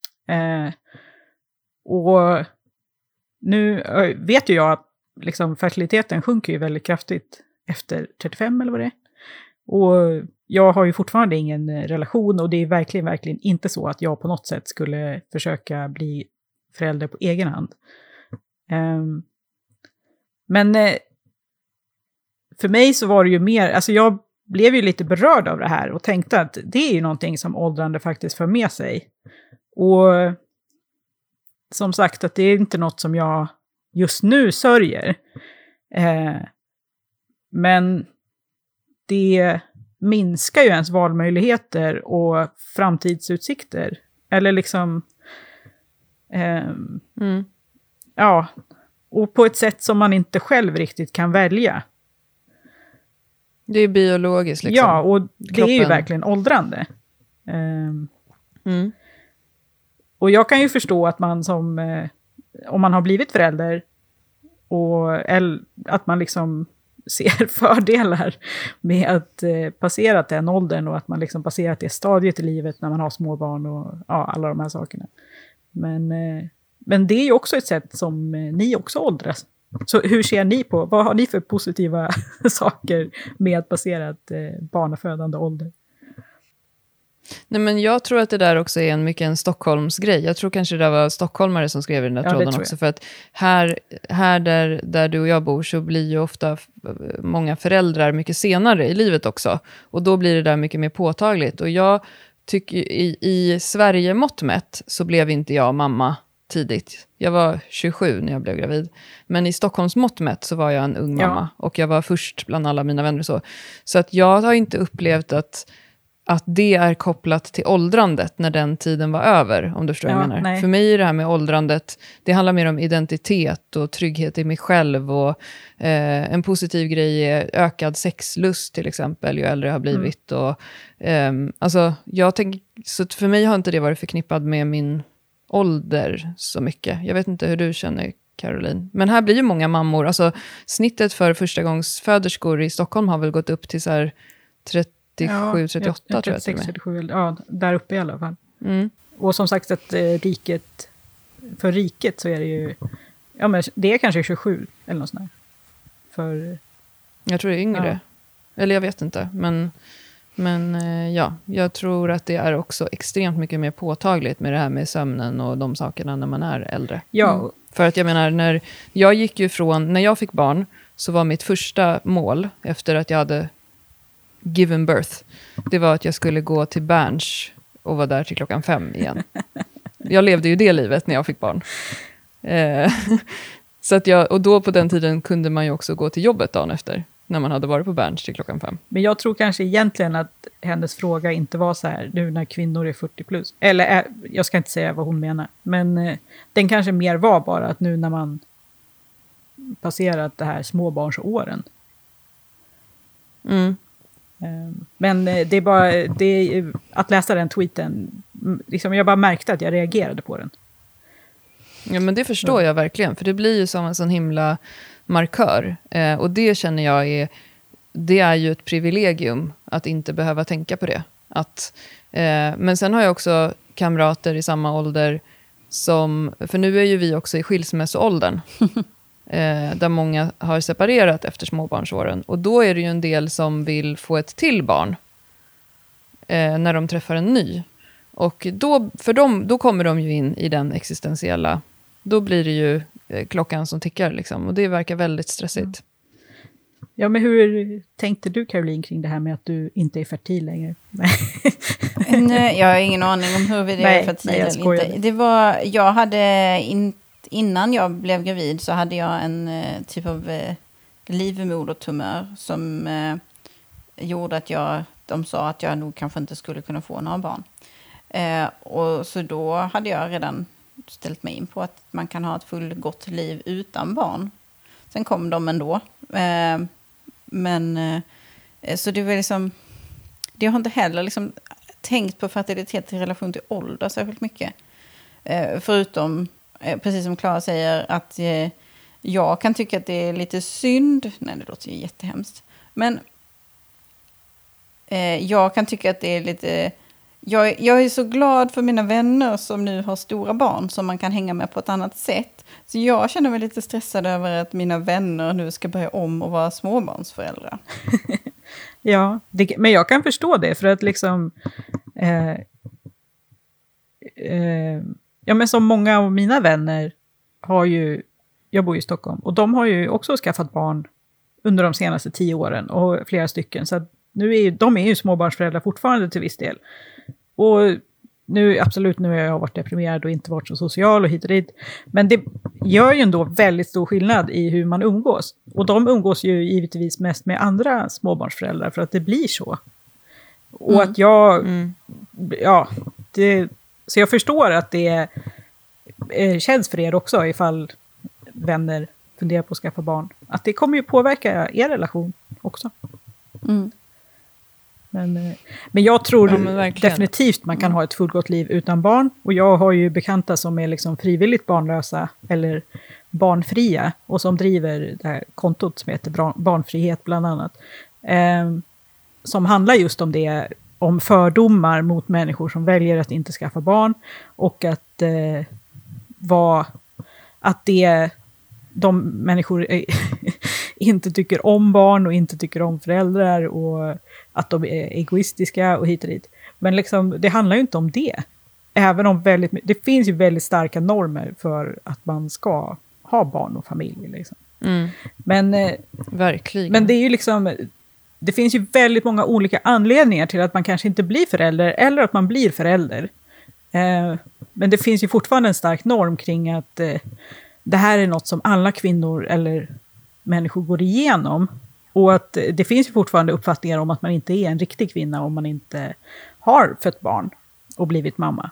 Och nu vet ju jag att liksom fertiliteten sjunker ju väldigt kraftigt efter 35 eller vad det är. Och jag har ju fortfarande ingen relation och det är verkligen, verkligen inte så att jag på något sätt skulle försöka bli förälder på egen hand. Men för mig så var det ju mer, alltså jag blev ju lite berörd av det här och tänkte att det är ju någonting som åldrande faktiskt för med sig. Och som sagt att det är inte något som jag just nu sörjer. Men det minskar ju ens valmöjligheter och framtidsutsikter. Eller liksom... Ja, och på ett sätt som man inte själv riktigt kan välja. Det är biologiskt liksom. Ja, och det är ju verkligen åldrande. Och jag kan ju förstå att man som... om man har blivit förälder och att man liksom ser fördelar med att passera den åldern och att man liksom passerat det stadiet i livet när man har små barn och alla de här sakerna. Men det är ju också ett sätt som ni också åldras. Så hur ser ni på, vad har ni för positiva saker med att passera ett barnafödande ålder? Nej, men jag tror att det där också är mycket en Stockholmsgrej. Jag tror kanske det var stockholmare som skrev i den där tråden också. För att här där du och jag bor så blir ju ofta många föräldrar mycket senare i livet också. Och då blir det där mycket mer påtagligt. Och jag tycker i Sverige mått mätt så blev inte jag mamma tidigt. Jag var 27 när jag blev gravid. Men i Stockholms mått mätt så var jag en ung mamma. Och jag var först bland alla mina vänner. Så att jag har inte upplevt att det är kopplat till åldrandet när den tiden var över, om du förstår vad jag menar. Nej. För mig är det här med åldrandet, det handlar mer om identitet och trygghet i mig själv. Och en positiv grej är ökad sexlust till exempel, ju äldre jag har blivit. Och, alltså, så för mig har inte det varit förknippat med min ålder så mycket. Jag vet inte hur du känner, Caroline. Men här blir ju många mammor, alltså snittet för förstagångsföderskor i Stockholm har väl gått upp till så här 37-38 tror jag till och med. 37, ja, där uppe i alla fall. Mm. Och som sagt att för riket så är det ju, ja men det är kanske 27 eller något sånt där. För, jag tror det är yngre. Ja. Eller jag vet inte. Men ja, jag tror att det är också extremt mycket mer påtagligt med det här med sömnen och de sakerna när man är äldre. Ja. För att jag menar, när jag fick barn så var mitt första mål efter att jag hade given birth, det var att jag skulle gå till Berns och vara där till 5:00 igen. Jag levde ju det livet när jag fick barn. Så att och då på den tiden kunde man ju också gå till jobbet dagen efter, när man hade varit på Berns till 5:00. Men jag tror kanske egentligen att hennes fråga inte var så här, nu när kvinnor är 40 plus. Eller jag ska inte säga vad hon menar. Men den kanske mer var bara att nu när man passerat det här småbarnsåren. Mm. Men det är bara, att läsa den tweeten, liksom jag bara märkte att jag reagerade på den. Ja, men det förstår jag verkligen. För det blir ju som en sån himla markör. Och det känner jag det är ju ett privilegium att inte behöva tänka på det. Men sen har jag också kamrater i samma ålder för nu är ju vi också i skilsmässoåldern. Där många har separerat efter småbarnsåren. Och då är det ju en del som vill få ett till barn. När de träffar en ny. Och då kommer de ju in i den existentiella. Då blir det ju klockan som tickar liksom. Och det verkar väldigt stressigt. Ja, men hur tänkte du, Caroline, kring det här med att du inte är fertil längre? Nej, jag har ingen aning om hur vi är fertil eller inte. Det var, innan jag blev gravid så hade jag en typ av livmodertumör som gjorde att de sa att jag nog kanske inte skulle kunna få några barn. Och så då hade jag redan ställt mig in på att man kan ha ett fullgott liv utan barn. Sen kom de ändå. Så det var liksom, det har inte heller liksom tänkt på fertilitet i relation till ålder särskilt mycket. Förutom, precis som Klara säger, att jag kan tycka att det är lite synd. Nej, det låter ju jättehemskt. Men jag kan tycka att det är lite... Jag är så glad för mina vänner som nu har stora barn som man kan hänga med på ett annat sätt. Så jag känner mig lite stressad över att mina vänner nu ska börja om och vara småbarnsföräldrar. Ja, men jag kan förstå det för att liksom... ja, men som många av mina vänner har ju... Jag bor i Stockholm och de har ju också skaffat barn under de senaste 10 åren och flera stycken. Så att de är ju småbarnsföräldrar fortfarande till viss del. Och nu har jag varit deprimerad och inte varit så social och hit och dit. Men det gör ju ändå väldigt stor skillnad i hur man umgås. Och de umgås ju givetvis mest med andra småbarnsföräldrar för att det blir så. Och att så jag förstår att det känns för er också ifall vänner funderar på att skaffa barn. Att det kommer ju påverka er relation också. Mm. Men jag tror definitivt man kan ha ett fullgott liv utan barn. Och jag har ju bekanta som är liksom frivilligt barnlösa eller barnfria. Och som driver det här kontot som heter Barnfrihet bland annat. Som handlar just om det. Om fördomar mot människor som väljer att inte skaffa barn. Och att de människor inte tycker om barn och inte tycker om föräldrar och att de är egoistiska och hit och dit. Men liksom, det handlar ju inte om det. Även om det finns ju väldigt starka normer för att man ska ha barn och familj. Liksom. Mm. Verkligen. Men det är ju liksom... Det finns ju väldigt många olika anledningar till att man kanske inte blir förälder eller att man blir förälder. Men det finns ju fortfarande en stark norm kring att det här är något som alla kvinnor eller människor går igenom. Och att det finns ju fortfarande uppfattningar om att man inte är en riktig kvinna om man inte har fött barn och blivit mamma.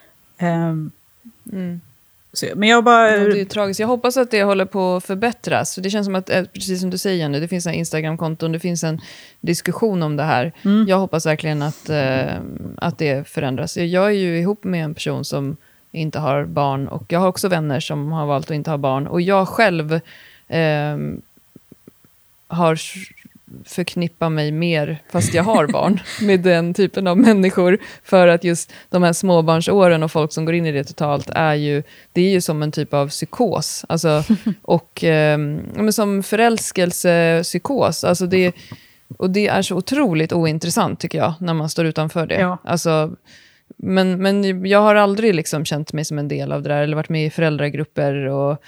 Men jag bara... Ja, det är tragiskt. Jag hoppas att det håller på att förbättras. Det känns som att, precis som du säger nu, det finns en Instagram-konton, det finns en diskussion om det här. Jag hoppas verkligen att det förändras. Jag är ju ihop med en person som inte har barn och jag har också vänner som har valt att inte ha barn. Och jag själv har förknippa mig mer, fast jag har barn, med den typen av människor. För att just de här småbarnsåren och folk som går in i det totalt det är ju som en typ av psykos. Alltså, och men som förälskelsepsykos. Alltså och det är så otroligt ointressant tycker jag, när man står utanför det. Ja. Alltså, men jag har aldrig liksom känt mig som en del av det där, eller varit med i föräldragrupper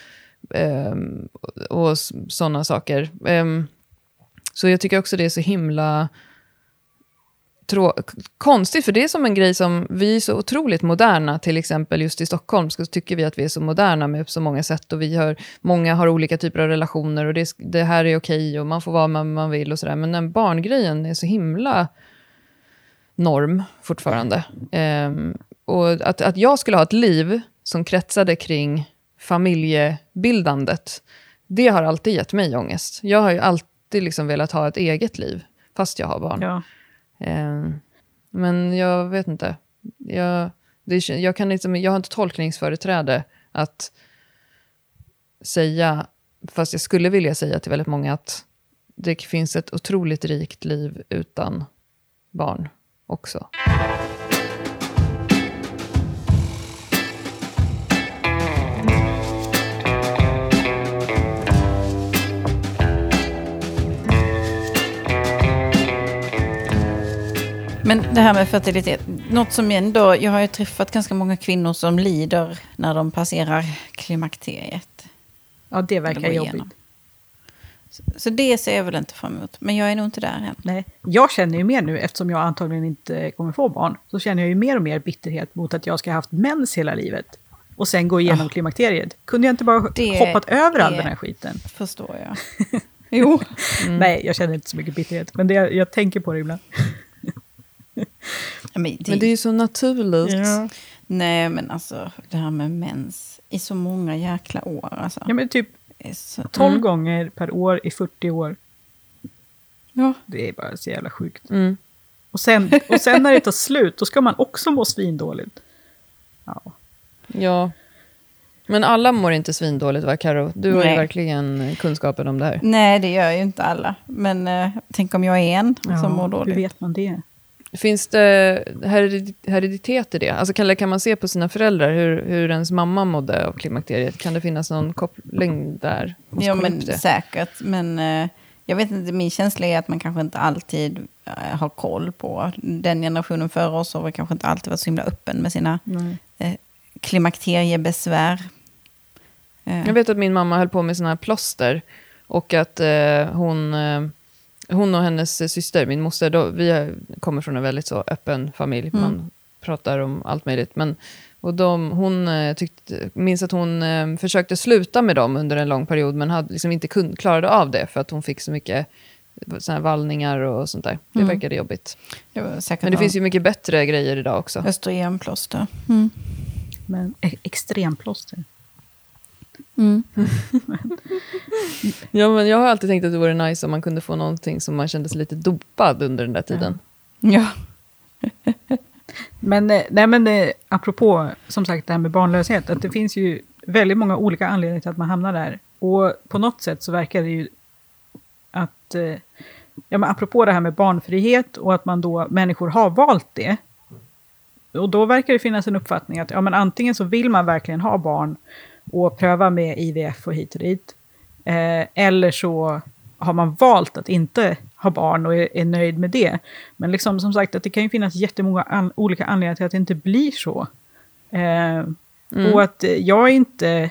och sådana saker. Så jag tycker också det är så himla konstigt, för det är som en grej som vi är så otroligt moderna, till exempel just i Stockholm så tycker vi att vi är så moderna med så många sätt, och många har olika typer av relationer, och det här är okej, och man får vara man vill och sådär, men den barngrejen är så himla norm fortfarande. Och att jag skulle ha ett liv som kretsade kring familjebildandet, det har alltid gett mig ångest. Jag har ju alltid liksom velat ha ett eget liv, fast jag har barn. Ja. Men jag vet inte. Jag har inte tolkningsföreträde att säga, fast jag skulle vilja säga till väldigt många att det finns ett otroligt rikt liv utan barn också. Men det här med fertilitet, något som ändå, jag har ju träffat ganska många kvinnor som lider när de passerar klimakteriet. Ja, det verkar jobbigt. Så det ser jag väl inte fram emot. Men jag är nog inte där än. Nej, jag känner ju mer nu, eftersom jag antagligen inte kommer få barn, så känner jag ju mer och mer bitterhet mot att jag ska ha haft mens hela livet. Och sen gå igenom klimakteriet. Kunde jag inte bara hoppat över all den här skiten? Förstår jag. Jo. Nej, jag känner inte så mycket bitterhet. Men jag tänker på det ibland. Men det är ju så naturligt. Ja. Nej, men alltså det här med mens i så många jäkla år. Alltså. Ja, men typ 12 gånger per år i 40 år. Ja. Det är bara så jävla sjukt. Mm. Och sen när det tar slut, då ska man också må svindåligt. Ja. Men alla mår inte svindåligt, va, Karo? Du har ju verkligen kunskapen om det här. Nej, det gör ju inte alla. Men tänk om jag är en som mår dåligt. Hur vet man det? Finns det hereditet i det? Alltså kan man se på sina föräldrar hur ens mamma mådde av klimakteriet? Kan det finnas någon koppling där? Ja, men säkert. Men jag vet inte, min känsla är att man kanske inte alltid har koll på. Den generationen före oss har kanske inte alltid varit så himla öppen med sina klimakteriebesvär. Jag vet att min mamma höll på med såna här plåster, och att hon och hennes syster, min moster, vi kommer från en väldigt så öppen familj. Man pratar om allt möjligt. Minns att hon försökte sluta med dem under en lång period, men hade liksom inte klarade av det, för att hon fick så mycket såna här vallningar och sånt där. Det verkade jobbigt. Men det finns ju mycket bättre grejer idag också. Östrogenplåster. Men extremplåster. Ja, men jag har alltid tänkt att det vore nice om man kunde få någonting som man kände sig lite dopad under den där tiden. Ja. Men apropå, som sagt, det här med barnlöshet, att det finns ju väldigt många olika anledningar till att man hamnar där. Och på något sätt så verkar det ju att, men apropå det här med barnfrihet och att människor har valt det. Och då verkar det finnas en uppfattning att men antingen så vill man verkligen ha barn och pröva med IVF och hit och dit. Eller så har man valt att inte ha barn och är nöjd med det. Men liksom, som sagt, att det kan ju finnas jättemånga olika anledningar till att det inte blir så. Och att jag är inte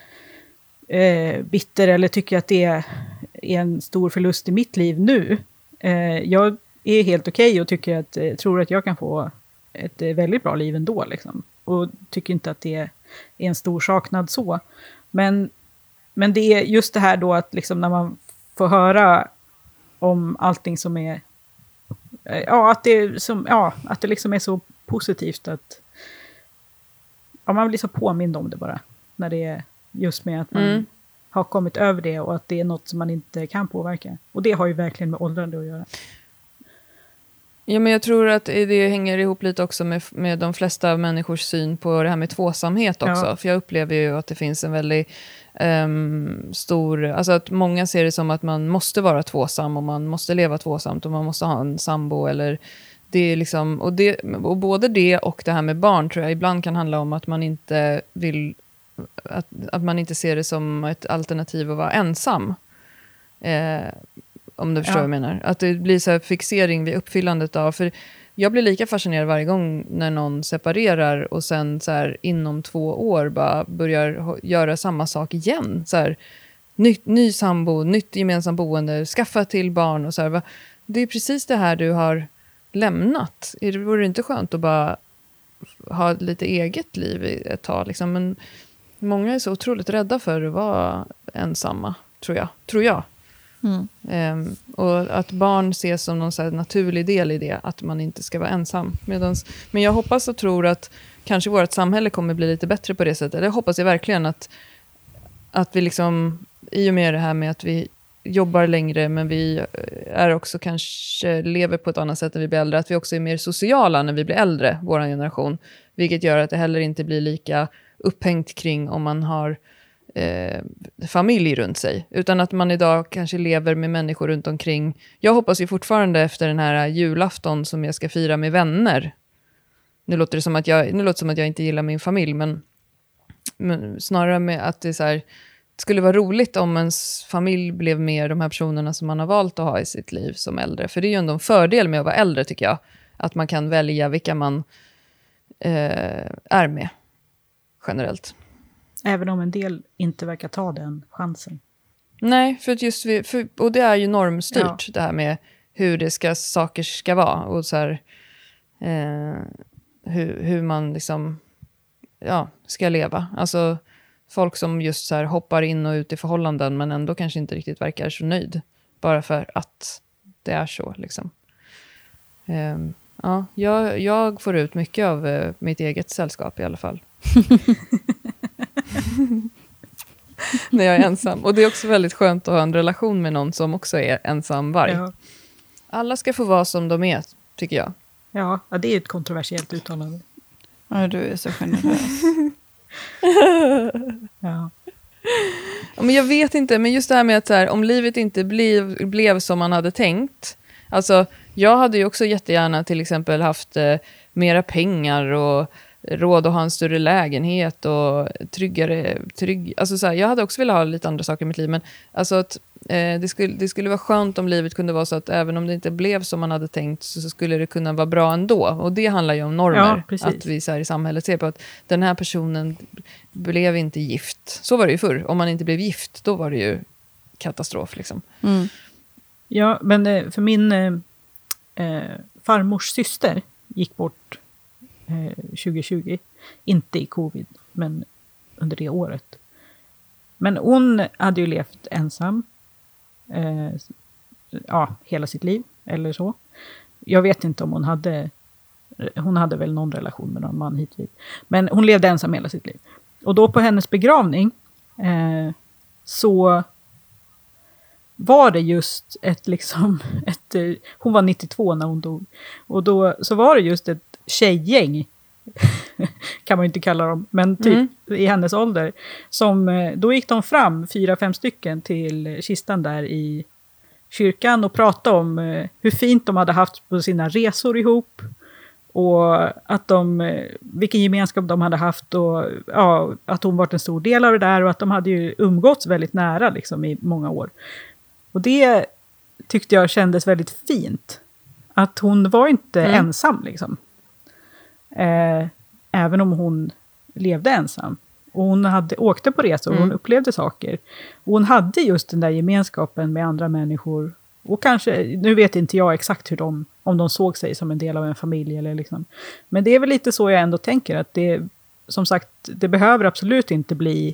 bitter eller tycker att det är en stor förlust i mitt liv nu. Jag är helt okej och tror att jag kan få ett väldigt bra liv ändå. Liksom. Och tycker inte att det är en stor saknad så. Men det är just det här då att liksom när man får höra om allting som är att det liksom är så positivt att man blir så påmind om det bara. När det är just med att man har kommit över det och att det är något som man inte kan påverka. Och det har ju verkligen med åldrande att göra. Ja, men jag tror att det hänger ihop lite också med de flesta människors syn på det här med tvåsamhet också. Ja. För jag upplever ju att det finns en väldigt stor... Alltså att många ser det som att man måste vara tvåsam och man måste leva tvåsamt och man måste ha en sambo eller... Det är liksom, och både det och det här med barn tror jag ibland kan handla om att man inte vill... Att man inte ser det som ett alternativ att vara ensam. Om du förstår vad jag menar. Att det blir så här fixering vid uppfyllandet av... För jag blir lika fascinerad varje gång när någon separerar och sen så här, inom 2 år bara börjar göra samma sak igen. Så här, ny sambo, nytt gemensamt boende, skaffa till barn och så här. Det är precis det här du har lämnat. Vore det inte skönt att bara ha lite eget liv ett tag? Liksom? Men många är så otroligt rädda för att vara ensamma, tror jag. Och att barn ses som någon så här naturlig del i det, att man inte ska vara ensam. Men jag hoppas och tror att kanske vårt samhälle kommer bli lite bättre på det sättet. Det hoppas jag verkligen att vi liksom, i och med det här med att vi jobbar längre men vi är också kanske lever på ett annat sätt när vi blir äldre, att vi också är mer sociala när vi blir äldre, vår generation, vilket gör att det heller inte blir lika upphängt kring om man har familj runt sig, utan att man idag kanske lever med människor runt omkring. Jag hoppas ju fortfarande efter den här julafton som jag ska fira med vänner. Nu låter det som att jag inte gillar min familj, men snarare med att det är så här, det skulle vara roligt om ens familj blev mer de här personerna som man har valt att ha i sitt liv som äldre. För det är ju ändå en fördel med att vara äldre, tycker jag. Att man kan välja vilka man är med generellt. Även om en del inte verkar ta den chansen. Nej, för att just och det är ju normstyrt, det här med hur saker ska vara. Och så här, hur man liksom ska leva. Alltså folk som just så här hoppar in och ut i förhållanden men ändå kanske inte riktigt verkar så nöjd. Bara för att det är så liksom. Jag får ut mycket av mitt eget sällskap i alla fall. När jag är ensam. Och det är också väldigt skönt att ha en relation med någon som också är ensam varg. Ja. Alla ska få vara som de är, tycker jag. Ja, det är ett kontroversiellt uttalande. Ja, du är så generös. Ja. Men jag vet inte, men just det här med att så här, om livet inte blev som man hade tänkt. Alltså, jag hade ju också jättegärna till exempel haft mera pengar och råd att ha en större lägenhet och alltså så här, jag hade också velat ha lite andra saker i mitt liv, men alltså att det skulle vara skönt om livet kunde vara så att även om det inte blev som man hade tänkt så skulle det kunna vara bra ändå, och det handlar ju om normer, att vi så här i samhället ser på att den här personen blev inte gift, så var det ju förr, om man inte blev gift då var det ju katastrof liksom. Ja, men för min farmors syster gick bort 2020. Inte i covid, men under det året. Men hon hade ju levt ensam hela sitt liv, eller så. Jag vet inte om hon hade väl någon relation med någon man hittills. Men hon levde ensam hela sitt liv. Och då på hennes begravning så var det just hon var 92 när hon dog. Och då så var det just ett tjejgäng, kan man ju inte kalla dem, men typ i hennes ålder, som då gick de fram 4-5 stycken till kistan där i kyrkan och pratade om hur fint de hade haft på sina resor ihop och att vilken gemenskap de hade haft och att hon varit en stor del av det där och att de hade ju umgåtts väldigt nära liksom i många år. Och det tyckte jag kändes väldigt fint. Att hon var inte ensam liksom. Även om hon levde ensam. Och hon åkte på resor och hon upplevde saker. Och hon hade just den där gemenskapen med andra människor. Och kanske, nu vet inte jag exakt om de såg sig som en del av en familj eller liksom. Men det är väl lite så jag ändå tänker, att det, som sagt, det behöver absolut inte bli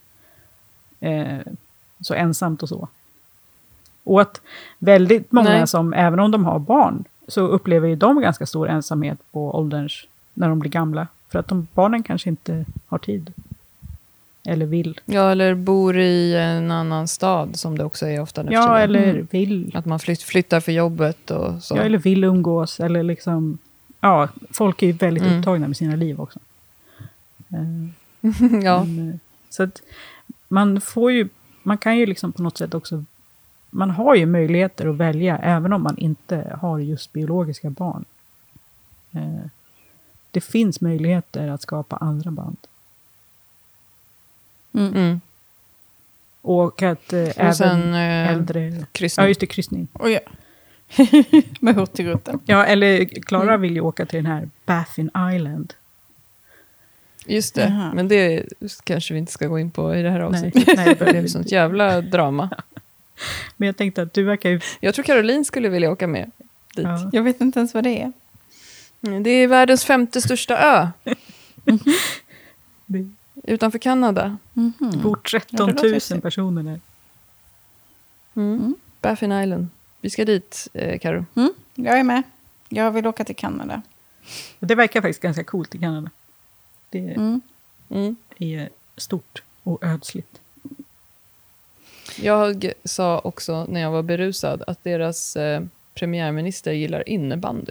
så ensamt och så. Och att väldigt många som, även om de har barn, så upplever ju de ganska stor ensamhet på ålderns, när de blir gamla. För att barnen kanske inte har tid. Eller vill. Ja, eller bor i en annan stad som det också är ofta nu för Ja, tiden. eller vill. Att man flyttar för jobbet och så. Ja, eller vill umgås. Eller liksom... Ja, folk är ju väldigt upptagna med sina liv också. Ja. Men, så att man kan ju liksom på något sätt också... Man har ju möjligheter att välja även om man inte har just biologiska barn. Det finns möjligheter att skapa andra band. Mm. Och att även sen, äldre... kryssning. Ja, just det, kryssning. Och ja. Med Hurtigruten. Ja, eller Klara vill ju åka till den här Baffin Island. Just det, Jaha. men det kanske vi inte ska gå in på i det här avsnittet. Nej, Det är sånt jävla drama. Men jag tänkte att du verkar ju... Jag tror Caroline skulle vilja åka med dit. Ja. Jag vet inte ens vad det är. Det är världens 5:e största ö. Det Utanför Kanada. bor 13 000 personer där. Baffin Island. Vi ska dit, Karo. Jag är med. Jag vill åka till Kanada. Och det verkar faktiskt ganska coolt i Kanada. Det är stort och ödsligt. Jag sa också när jag var berusad att deras premiärminister gillar innebandy.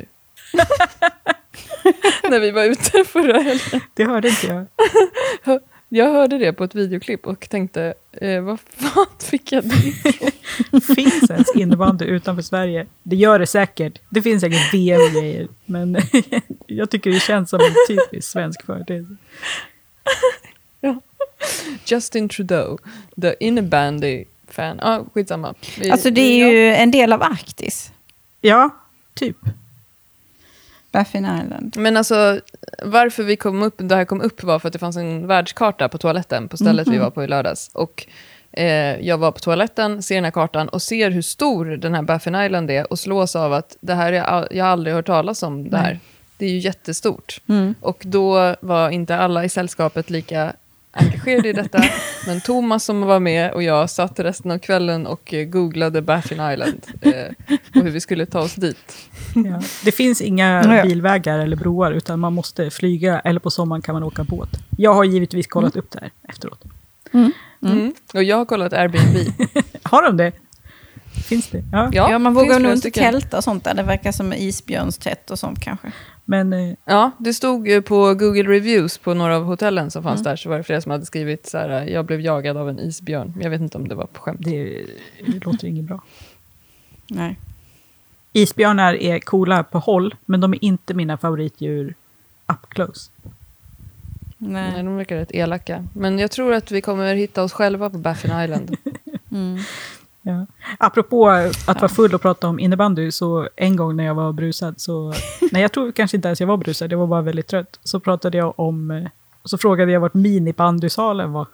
När vi var ute förra helgen. Det hörde inte jag. Jag hörde det på ett videoklipp och tänkte, vad fan fick jag det ifrån? Finns ens innebandy utanför Sverige? Det gör det säkert. Det finns säkert VM-grejer. Men jag tycker det känns som en typisk svensk företeelse. Ja. Justin Trudeau, the innebandy-fan. Ja, skitsamma. Alltså det är ju en del av Arktis. Ja, typ. Baffin Island. Men alltså, varför det här kom upp var för att det fanns en världskarta på toaletten på stället vi var på i lördags. Och jag var på toaletten, ser den här kartan och ser hur stor den här Baffin Island är och slås av att det här jag har aldrig hört talas om det här. Nej. Det är ju jättestort. Och då var inte alla i sällskapet lika engagerade i detta. Men Thomas som var med och jag satt resten av kvällen och googlade Baffin Island. Och hur vi skulle ta oss dit. Ja. Det finns inga bilvägar eller broar utan man måste flyga eller på sommaren kan man åka båt. Jag har givetvis kollat upp det här efteråt. Och jag har kollat Airbnb. Har de det? Finns det? Ja. Ja, man vågar finns nog flera inte stycken. tälta och sånt där. Det verkar som isbjörnstätt och sånt kanske. Men Ja, det stod ju på Google Reviews på några av hotellen som fanns där, så var det flera som hade skrivit så här: jag blev jagad av en isbjörn. Jag vet inte om det var på skämt. det låter inget bra. Nej. Isbjörnar är coola på håll, men de är inte mina favoritdjur up close. Nej, de verkar rätt elaka. Men jag tror att vi kommer hitta oss själva på Baffin Island. Ja. Apropå att vara full och prata om innebandy, så en gång när jag var brusad, nej jag tror kanske inte ens jag var brusad, jag var bara väldigt trött, så pratade jag om, så frågade jag vart minibandysalen var.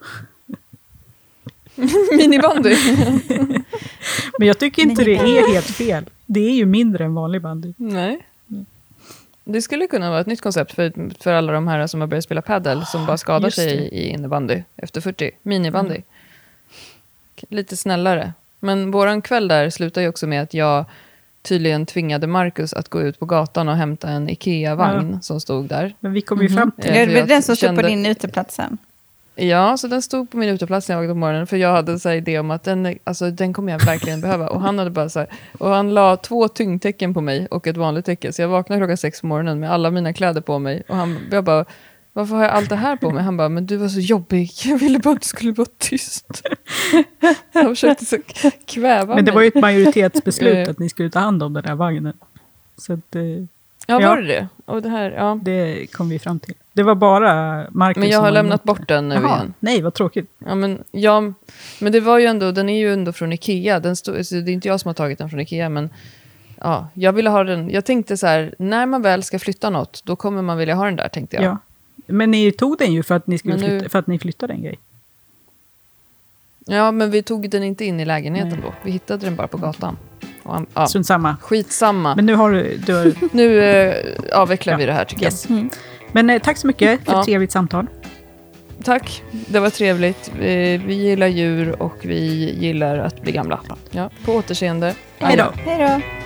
Minibandy. Men jag tycker inte det är helt fel. Det är ju mindre än vanlig bandy. Nej. Det skulle kunna vara ett nytt koncept för alla de här som har börjat spela paddle som bara skadar just sig det. i innebandy efter 40. Minibandy. Lite snällare. Men våran kväll där slutar ju också med att jag tydligen tvingade Marcus att gå ut på gatan och hämta en Ikea-vagn som stod där. Men vi kom ju fram till... Det är jag den som stod på kände- din uteplats sen. Ja, så den stod på min uteplats när jag vaknade på morgonen. För jag hade en sån här idé om att den kommer jag verkligen behöva. Och han hade bara så här, och han la 2 tyngdtecken på mig och ett vanligt tecken. Så jag vaknade klockan 6 på morgonen med alla mina kläder på mig. Och jag bara, varför har jag allt det här på mig? Han bara, men du var så jobbig. Jag ville bara att du skulle vara tyst. Jag försökte så kväva mig. Men det var ju ett majoritetsbeslut att ni skulle ta hand om den här vagnen. Så att, Ja, ja. var det? Och det här, ja. det kom vi fram till. Det var bara Marcus Men jag som har var lämnat emot bort den nu Jaha, igen. nej, vad tråkigt. Ja, men det var ju ändå, den är ju ändå från Ikea. Så det är inte jag som har tagit den från Ikea, men ja, jag ville ha den. Jag tänkte så här, när man väl ska flytta något, då kommer man vilja ha den där, tänkte jag. Ja. Men ni tog den ju för att ni skulle Men nu- flytta, för att ni flyttade en grej. Ja, men vi tog den inte in i lägenheten då. Vi hittade den bara på gatan. Och ja, Strunt samma. skitsamma. Men nu har du Nu avvecklar vi det här, tycker yes. Men tack så mycket för ett Ja. trevligt samtal. jag. Tack, det var trevligt. Vi gillar djur och vi gillar att bli gamla. Ja, på återseende. Hej då. Hej då.